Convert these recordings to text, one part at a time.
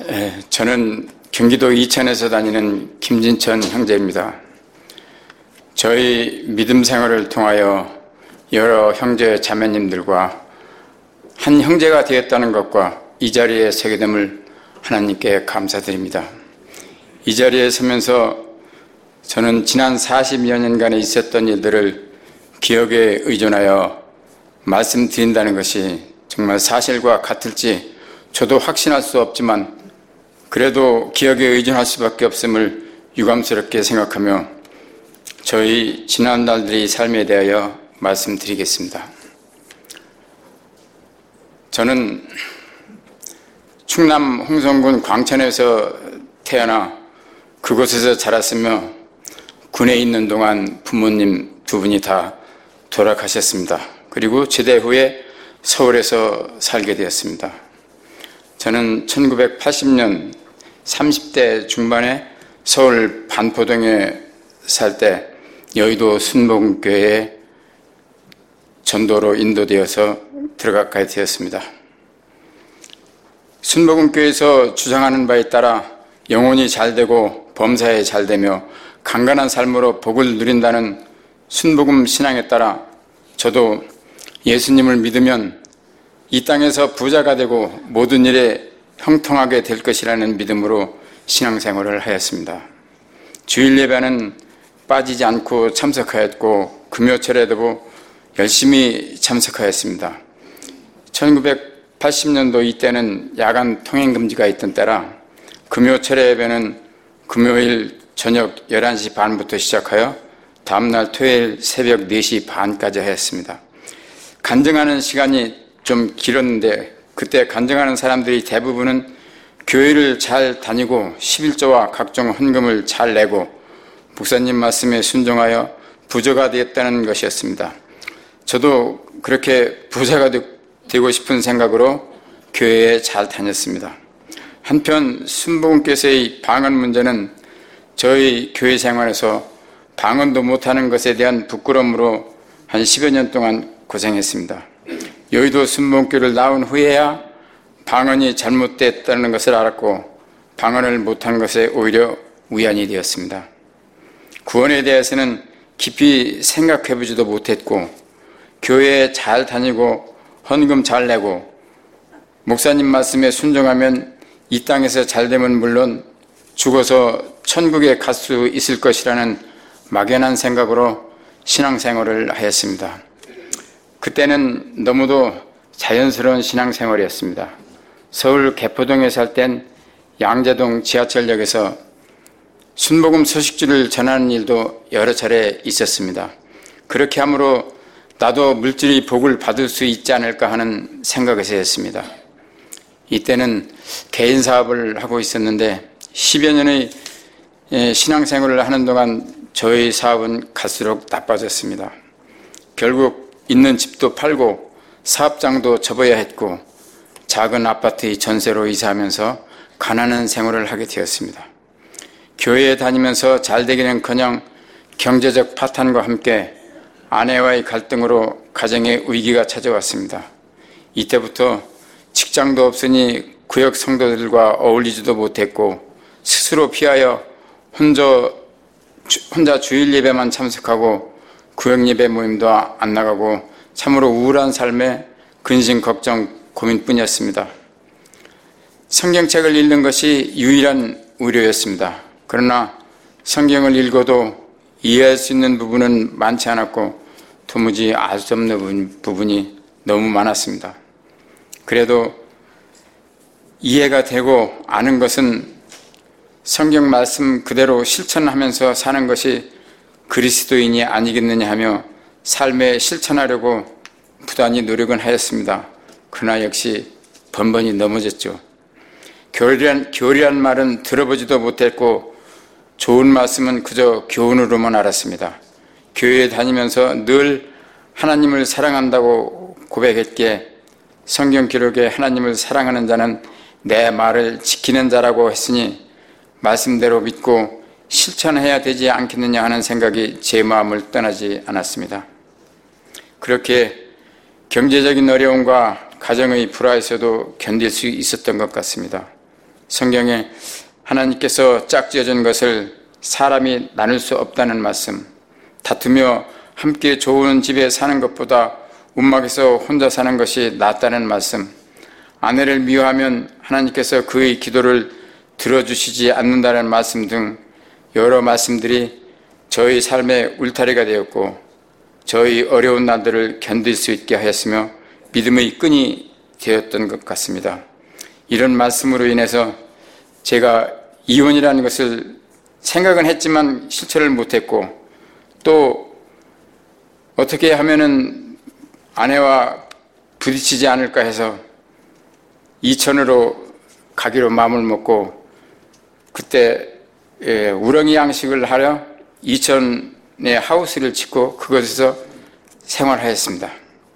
저는 경기도 이천에서 다니는 김진천 형제입니다. 저희 믿음 생활을 통하여 여러 형제 자매님들과 한 형제가 되었다는 것과 이 자리에 서게 됨을 하나님께 감사드립니다. 이 자리에 서면서 저는 지난 40여 년간에 있었던 일들을 기억에 의존하여 말씀드린다는 것이 정말 사실과 같을지 저도 확신할 수 없지만 그래도 기억에 의존할 수밖에 없음을 유감스럽게 생각하며 저희 지난 날들의 삶에 대하여 말씀드리겠습니다. 저는 충남 홍성군 광천에서 태어나 그곳에서 자랐으며 군에 있는 동안 부모님 두 분이 다 돌아가셨습니다. 그리고 제대 후에 서울에서 살게 되었습니다. 저는 1980년 30대 중반에 서울 반포동에 살 때 여의도 순복음교회에 전도로 인도되어서 들어가게 되었습니다. 순복음교회에서 주장하는 바에 따라 영혼이 잘되고 범사에 잘되며 강건한 삶으로 복을 누린다는 순복음 신앙에 따라 저도 예수님을 믿으면 이 땅에서 부자가 되고 모든 일에 형통하게 될 것이라는 믿음으로 신앙생활을 하였습니다. 주일 예배는 빠지지 않고 참석하였고 금요철에도 열심히 참석하였습니다. 1980년도 이때는 야간 통행금지가 있던 때라 금요철 예배는 금요일 저녁 11시 반부터 시작하여 다음날 토요일 새벽 4시 반까지 하였습니다. 간증하는 시간이 좀 길었는데 그때 간증하는 사람들이 대부분은 교회를 잘 다니고 11조와 각종 헌금을 잘 내고 목사님 말씀에 순종하여 부자가 되었다는 것이었습니다. 저도 그렇게 부자가 되고 싶은 생각으로 교회에 잘 다녔습니다. 한편 순복음께서의 방언 문제는 저희 교회 생활에서 방언도 못하는 것에 대한 부끄러움으로 한 10여 년 동안 고생했습니다. 여의도 순복음교회를 나온 후에야 방언이 잘못됐다는 것을 알았고 방언을 못한 것에 오히려 위안이 되었습니다. 구원에 대해서는 깊이 생각해보지도 못했고 교회에 잘 다니고 헌금 잘 내고 목사님 말씀에 순종하면 이 땅에서 잘되면 물론 죽어서 천국에 갈 수 있을 것이라는 막연한 생각으로 신앙생활을 하였습니다. 그때는 너무도 자연스러운 신앙생활이었습니다. 서울 개포동에 살 땐 양재동 지하철역에서 순복음 소식지를 전하는 일도 여러 차례 있었습니다. 그렇게 함으로 나도 물질이 복을 받을 수 있지 않을까 하는 생각에서였습니다. 이때는 개인 사업을 하고 있었는데 10여 년의 신앙생활을 하는 동안 저희 사업은 갈수록 나빠졌습니다. 결국 있는 집도 팔고 사업장도 접어야 했고 작은 아파트의 전세로 이사하면서 가난한 생활을 하게 되었습니다. 교회에 다니면서 잘되기는커녕 경제적 파탄과 함께 아내와의 갈등으로 가정에 위기가 찾아왔습니다. 이때부터 직장도 없으니 구역 성도들과 어울리지도 못했고 스스로 피하여 혼자 주일 예배만 참석하고 구역 예배 모임도 안 나가고 참으로 우울한 삶에 근심, 걱정, 고민뿐이었습니다. 성경책을 읽는 것이 유일한 위로였습니다. 그러나 성경을 읽어도 이해할 수 있는 부분은 많지 않았고 도무지 알 수 없는 부분이 너무 많았습니다. 그래도 이해가 되고 아는 것은 성경 말씀 그대로 실천하면서 사는 것이 그리스도인이 아니겠느냐 하며 삶에 실천하려고 부단히 노력은 하였습니다. 그러나 역시 번번이 넘어졌죠. 교리란 말은 들어보지도 못했고 좋은 말씀은 그저 교훈으로만 알았습니다. 교회에 다니면서 늘 하나님을 사랑한다고 고백했기에 성경 기록에 하나님을 사랑하는 자는 내 말을 지키는 자라고 했으니 말씀대로 믿고 실천해야 되지 않겠느냐 하는 생각이 제 마음을 떠나지 않았습니다. 그렇게 경제적인 어려움과 가정의 불화에서도 견딜 수 있었던 것 같습니다. 성경에 하나님께서 짝지어준 것을 사람이 나눌 수 없다는 말씀, 다투며 함께 좋은 집에 사는 것보다 움막에서 혼자 사는 것이 낫다는 말씀, 아내를 미워하면 하나님께서 그의 기도를 들어주시지 않는다는 말씀 등 여러 말씀들이 저희 삶의 울타리가 되었고 저희 어려운 날들을 견딜 수 있게 하였으며 믿음의 끈이 되었던 것 같습니다. 이런 말씀으로 인해서 제가 이혼이라는 것을 생각은 했지만 실천을 못했고, 또 어떻게 하면은 아내와 부딪히지 않을까 해서 이천으로 가기로 마음을 먹고, 그때 우렁이 양식을 하려 이천에 하우스를 짓고 그곳에서 생활하였습니다.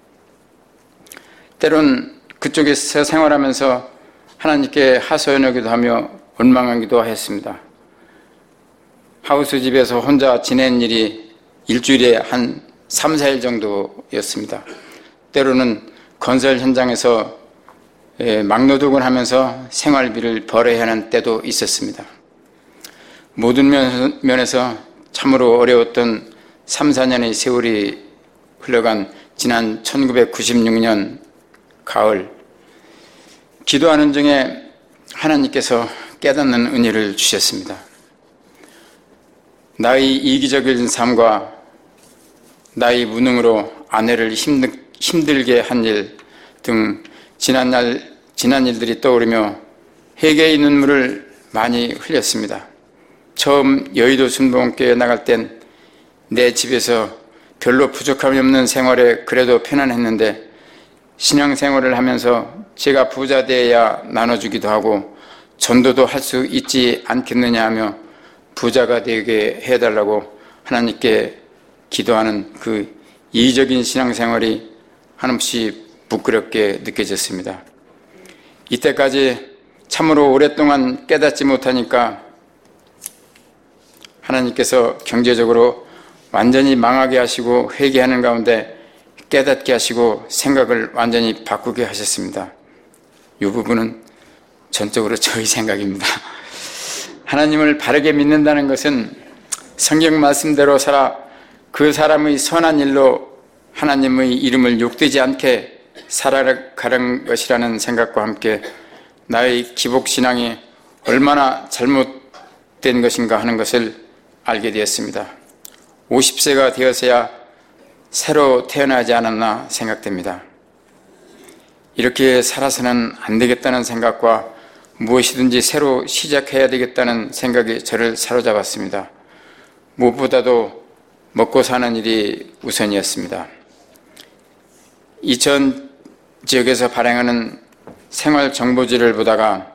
때론 그쪽에서 생활하면서 하나님께 하소연하기도 하며 원망하기도 했습니다. 하우스 집에서 혼자 지낸 일이 일주일에 한 3, 4일 정도였습니다. 때로는 건설 현장에서 막노동을 하면서 생활비를 벌어야 하는 때도 있었습니다. 모든 면에서 참으로 어려웠던 3, 4년의 세월이 흘러간 지난 1996년 가을, 기도하는 중에 하나님께서 깨닫는 은혜를 주셨습니다. 나의 이기적인 삶과 나의 무능으로 아내를 힘들게 한 일 등 지난 일들이 떠오르며 회개의 눈물을 많이 흘렸습니다. 처음 여의도 순복음교회에 나갈 땐 내 집에서 별로 부족함이 없는 생활에 그래도 편안했는데, 신앙생활을 하면서 제가 부자 되어야 나눠주기도 하고 전도도 할 수 있지 않겠느냐 하며 부자가 되게 해달라고 하나님께 기도하는 그 이기적인 신앙생활이 한없이 부끄럽게 느껴졌습니다. 이때까지 참으로 오랫동안 깨닫지 못하니까 하나님께서 경제적으로 완전히 망하게 하시고 회개하는 가운데 깨닫게 하시고 생각을 완전히 바꾸게 하셨습니다. 이 부분은 전적으로 저의 생각입니다. 하나님을 바르게 믿는다는 것은 성경 말씀대로 살아 그 사람의 선한 일로 하나님의 이름을 욕되지 않게 살아가는 것이라는 생각과 함께 나의 기복신앙이 얼마나 잘못된 것인가 하는 것을 알게 되었습니다. 50세가 되어서야 새로 태어나지 않았나 생각됩니다. 이렇게 살아서는 안 되겠다는 생각과 무엇이든지 새로 시작해야 되겠다는 생각이 저를 사로잡았습니다. 무엇보다도 먹고 사는 일이 우선이었습니다. 이천 지역에서 발행하는 생활정보지를 보다가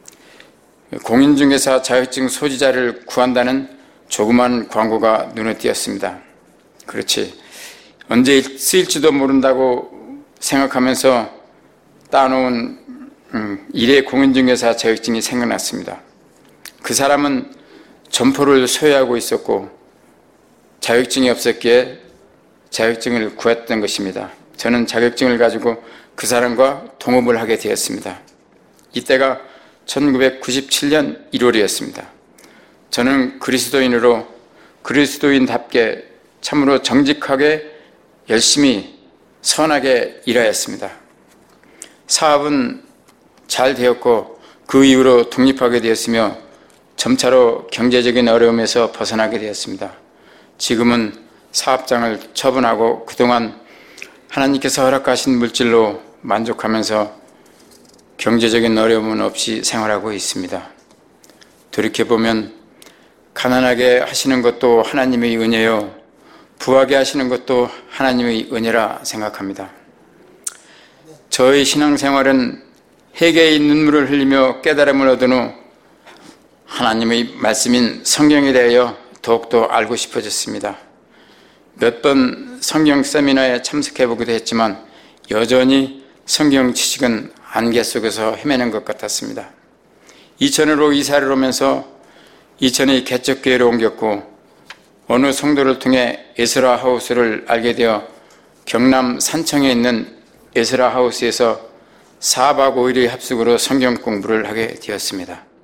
공인중개사 자격증 소지자를 구한다는 조그만 광고가 눈에 띄었습니다. 그렇지, 언제 쓰일지도 모른다고 생각하면서 따놓은 일의 공인중개사 자격증이 생각났습니다. 그 사람은 점포를 소유하고 있었고 자격증이 없었기에 자격증을 구했던 것입니다. 저는 자격증을 가지고 그 사람과 동업을 하게 되었습니다. 이때가 1997년 1월이었습니다. 저는 그리스도인으로 그리스도인답게 참으로 정직하게 열심히 선하게 일하였습니다. 사업은 잘 되었고 그 이후로 독립하게 되었으며 점차로 경제적인 어려움에서 벗어나게 되었습니다. 지금은 사업장을 처분하고 그동안 하나님께서 허락하신 물질로 만족하면서 경제적인 어려움은 없이 생활하고 있습니다. 돌이켜보면 가난하게 하시는 것도 하나님의 은혜요, 부하게 하시는 것도 하나님의 은혜라 생각합니다. 저의 신앙생활은 회개의 눈물을 흘리며 깨달음을 얻은 후 하나님의 말씀인 성경에 대하여 더욱더 알고 싶어졌습니다. 몇 번 성경 세미나에 참석해보기도 했지만 여전히 성경 지식은 안개 속에서 헤매는 것 같았습니다. 이천으로 이사를 오면서 이천의 개척교회로 옮겼고 어느 성도를 통해 에스라 하우스를 알게 되어 경남 산청에 있는 에스라 하우스에서 4박 5일의 합숙으로 성경 공부를 하게 되었습니다.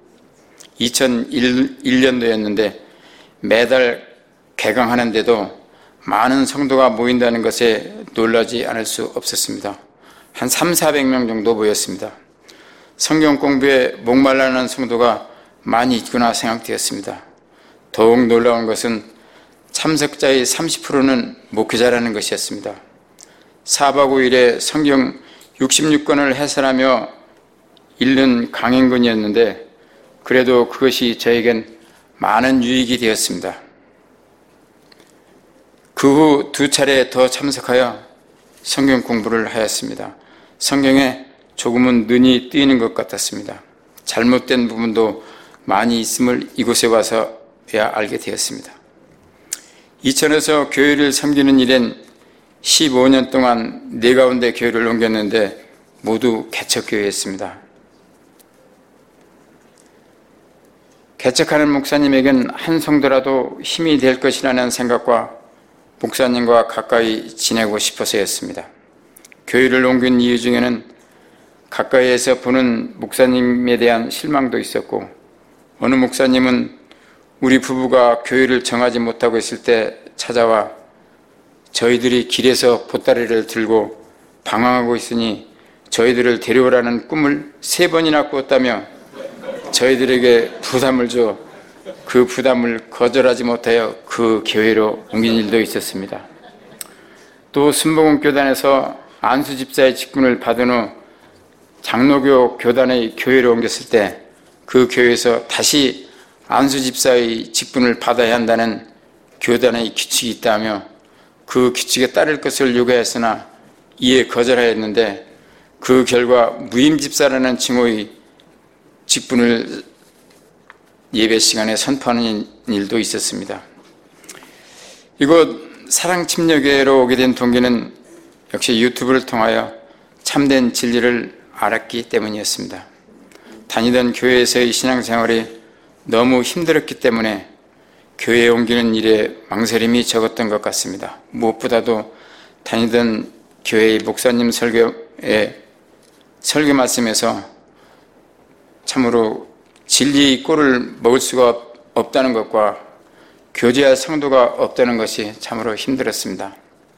2001년도였는데 매달 개강하는데도 많은 성도가 모인다는 것에 놀라지 않을 수 없었습니다. 한 300~400명 정도 모였습니다. 성경 공부에 목말라하는 성도가 많이 있구나 생각되었습니다. 더욱 놀라운 것은 참석자의 30%는 목회자라는 것이었습니다. 4박 5일에 성경 66권을 해설하며 읽는 강행군이었는데 그래도 그것이 저에겐 많은 유익이 되었습니다. 그 후 2차례 더 참석하여 성경 공부를 하였습니다. 성경에 조금은 눈이 뜨이는 것 같았습니다. 잘못된 부분도 많이 있음을 이곳에 와서야 알게 되었습니다. 이천에서 교회를 섬기는 일엔 15년 동안 4가운데 교회를 옮겼는데 모두 개척교회였습니다. 개척하는 목사님에겐 한 성도라도 힘이 될 것이라는 생각과 목사님과 가까이 지내고 싶어서였습니다. 교회를 옮긴 이유 중에는 가까이에서 보는 목사님에 대한 실망도 있었고, 어느 목사님은 우리 부부가 교회를 정하지 못하고 있을 때 찾아와 저희들이 길에서 보따리를 들고 방황하고 있으니 저희들을 데려오라는 꿈을 3번이나 꾸었다며 저희들에게 부담을 줘 그 부담을 거절하지 못하여 그 교회로 옮긴 일도 있었습니다. 또 순복음 교단에서 안수 집사의 직분을 받은 후 장로교 교단의 교회로 옮겼을 때 그 교회에서 다시 안수 집사의 직분을 받아야 한다는 교단의 규칙이 있다며 그 규칙에 따를 것을 요구했으나 이에 거절하였는데 그 결과 무임 집사라는 칭호의 직분을 예배 시간에 선포하는 일도 있었습니다. 이곳 사랑침례교회로 오게 된 동기는 역시 유튜브를 통하여 참된 진리를 알았기 때문이었습니다. 다니던 교회에서의 신앙생활이 너무 힘들었기 때문에 교회에 옮기는 일에 망설임이 적었던 것 같습니다. 무엇보다도 다니던 교회의 목사님 설교 말씀에서 참으로 진리의 꼴을 먹을 수가 없다는 것과 교제할 성도가 없다는 것이 참으로 힘들었습니다.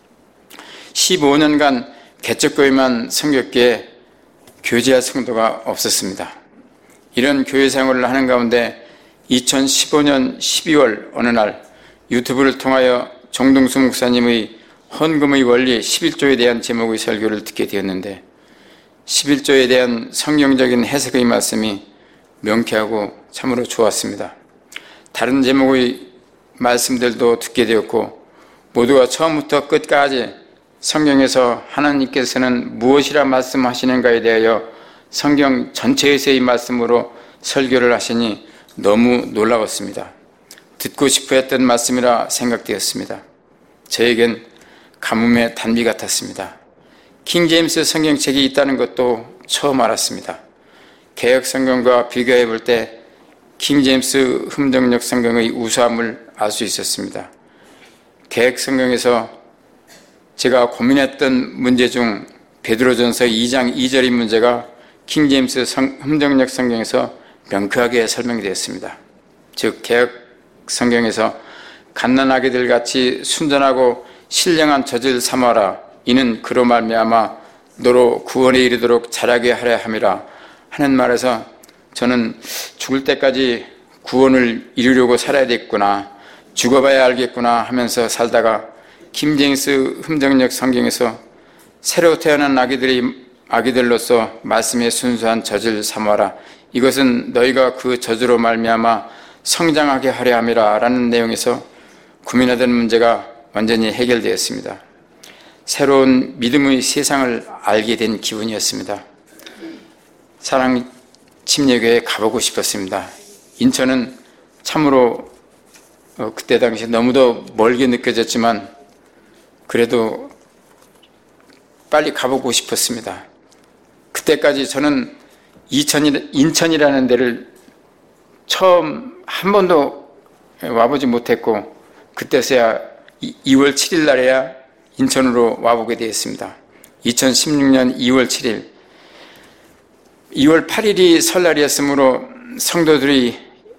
15년간 개척교회만 섬겼기에 교제할 성도가 없었습니다. 이런 교회 생활을 하는 가운데 2015년 12월 어느 날 유튜브를 통하여 정동수 목사님의 헌금의 원리 11조에 대한 제목의 설교를 듣게 되었는데 11조에 대한 성경적인 해석의 말씀이 명쾌하고 참으로 좋았습니다. 다른 제목의 말씀들도 듣게 되었고 모두가 처음부터 끝까지 성경에서 하나님께서는 무엇이라 말씀하시는가에 대하여 성경 전체에서의 말씀으로 설교를 하시니 너무 놀라웠습니다. 듣고 싶어 했던 말씀이라 생각되었습니다. 저에겐 가뭄의 단비 같았습니다. 킹제임스 성경책이 있다는 것도 처음 알았습니다. 개역 성경과 비교해 볼 때 킹제임스 흠정역 성경의 우수함을 알 수 있었습니다. 개역 성경에서 제가 고민했던 문제 중 베드로전서 2장 2절의 문제가 킹제임스 흠정역 성경에서 명쾌하게 설명되었습니다. 즉 개역 성경에서 갓난아기들 같이 순전하고 신령한 젖을 삼아라. 이는 그로 말미암아 너로 구원에 이르도록 자라게 하려 함이라 하는 말에서 저는 죽을 때까지 구원을 이루려고 살아야 되겠구나, 죽어봐야 알겠구나 하면서 살다가 킹제임스 흠정역 성경에서 새로 태어난 아기들로서 말씀의 순수한 젖을 삼아라. 이것은 너희가 그 젖으로 말미암아 성장하게 하려 함이라 라는 내용에서 고민하던 문제가 완전히 해결되었습니다. 새로운 믿음의 세상을 알게 된 기분이었습니다. 사랑침례교회에 가보고 싶었습니다. 인천은 참으로 그때 당시 너무도 멀게 느껴졌지만 그래도 빨리 가보고 싶었습니다. 그때까지 저는 인천이라는 데를 처음 한 번도 와보지 못했고 그때서야 2월 7일 날에야 인천으로 와보게 되었습니다. 2016년 2월 7일 2월 8일이 설날이었으므로 성도들이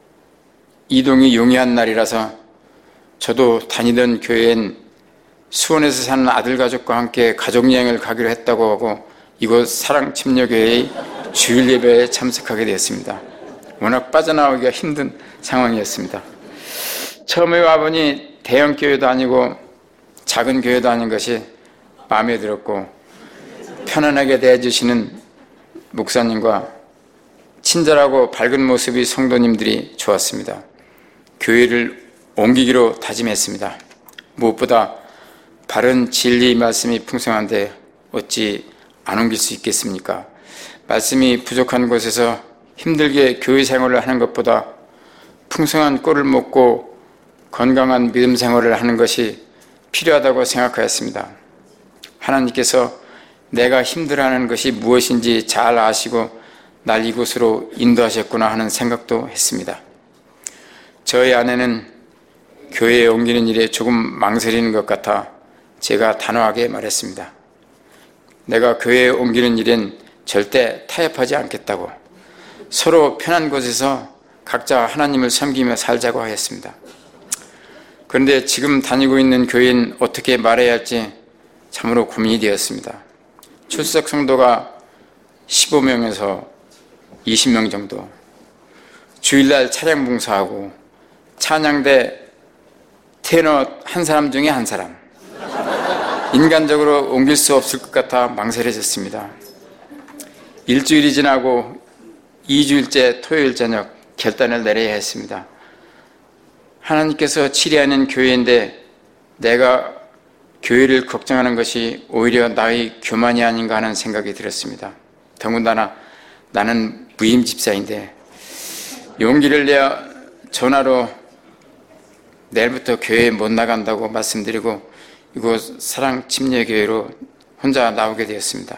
이동이 용이한 날이라서 저도 다니던 교회엔 수원에서 사는 아들 가족과 함께 가족여행을 가기로 했다고 하고 이곳 사랑침례교회의 주일 예배에 참석하게 되었습니다. 워낙 빠져나오기가 힘든 상황이었습니다. 처음에 와보니 대형 교회도 아니고 작은 교회도 아닌 것이 마음에 들었고 편안하게 대해주시는 목사님과 친절하고 밝은 모습의 성도님들이 좋았습니다. 교회를 옮기기로 다짐했습니다. 무엇보다 바른 진리 말씀이 풍성한데 어찌 안 옮길 수 있겠습니까? 말씀이 부족한 곳에서 힘들게 교회 생활을 하는 것보다 풍성한 꼴을 먹고 건강한 믿음 생활을 하는 것이 필요하다고 생각하였습니다. 하나님께서 내가 힘들어하는 것이 무엇인지 잘 아시고 날 이곳으로 인도하셨구나 하는 생각도 했습니다. 저희 아내는 교회에 옮기는 일에 조금 망설이는 것 같아 제가 단호하게 말했습니다. 내가 교회에 옮기는 일엔 절대 타협하지 않겠다고, 서로 편한 곳에서 각자 하나님을 섬기며 살자고 하였습니다. 그런데 지금 다니고 있는 교회는 어떻게 말해야 할지 참으로 고민이 되었습니다. 출석 성도가 15명에서 20명 정도, 주일날 찬양 봉사하고 찬양대 테너 한 사람 중에 한 사람, 인간적으로 옮길 수 없을 것 같아 망설여졌습니다. 일주일이 지나고 2주일째 토요일 저녁 결단을 내려야 했습니다. 하나님께서 치리하는 교회인데 내가 교회를 걱정하는 것이 오히려 나의 교만이 아닌가 하는 생각이 들었습니다. 더군다나 나는 무임 집사인데 용기를 내어 전화로 내일부터 교회에 못 나간다고 말씀드리고 이곳 사랑침례교회로 혼자 나오게 되었습니다.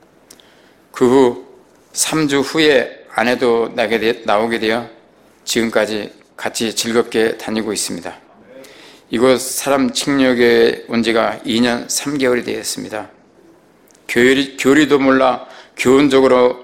그 후 3주 후에 아내도 나오게 되어 지금까지 같이 즐겁게 다니고 있습니다. 이곳 사랑침례교회에 온 지가 2년 3개월이 되었습니다. 교리도 몰라 교훈적으로만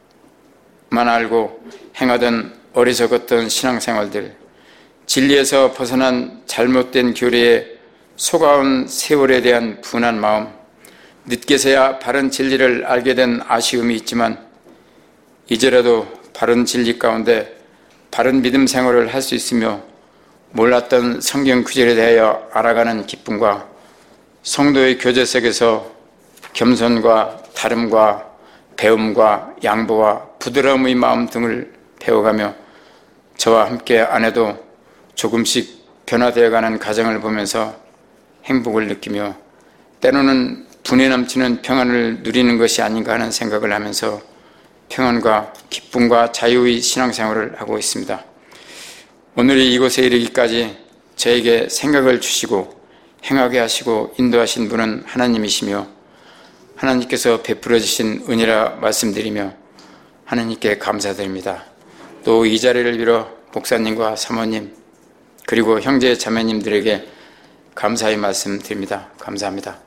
알고 행하던 어리석었던 신앙생활들, 진리에서 벗어난 잘못된 교리에 속아온 세월에 대한 분한 마음, 늦게서야 바른 진리를 알게 된 아쉬움이 있지만 이제라도 바른 진리 가운데 바른 믿음 생활을 할 수 있으며 몰랐던 성경 구절에 대하여 알아가는 기쁨과 성도의 교제 속에서 겸손과 다름과 배움과 양보와 부드러움의 마음 등을 배워가며 저와 함께 아내도 조금씩 변화되어가는 가정을 보면서 행복을 느끼며 때로는 분에 넘치는 평안을 누리는 것이 아닌가 하는 생각을 하면서 평안과 기쁨과 자유의 신앙생활을 하고 있습니다. 오늘이 이곳에 이르기까지 저에게 생각을 주시고 행하게 하시고 인도하신 분은 하나님이시며 하나님께서 베풀어 주신 은혜라 말씀드리며 하나님께 감사드립니다. 또 이 자리를 빌어 목사님과 사모님 그리고 형제 자매님들에게 감사의 말씀 드립니다. 감사합니다.